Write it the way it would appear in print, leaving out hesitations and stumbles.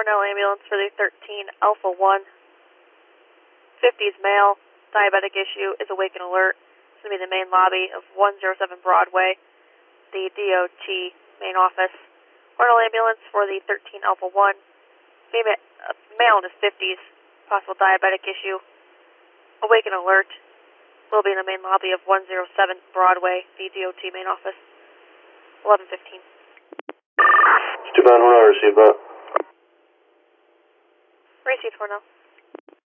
Cornell ambulance for the 13 Alpha 1. 50s male, diabetic issue, is awake and alert. It's going to be the main lobby of 107 Broadway, the DOT main office. Cornell ambulance for the 13 Alpha 1. Male in his 50s, possible diabetic issue, awake and alert. Will be in the main lobby of 107 Broadway, the DOT main office. 11:15. It's 2 pound 1 hour, receive that. Received, Cornell.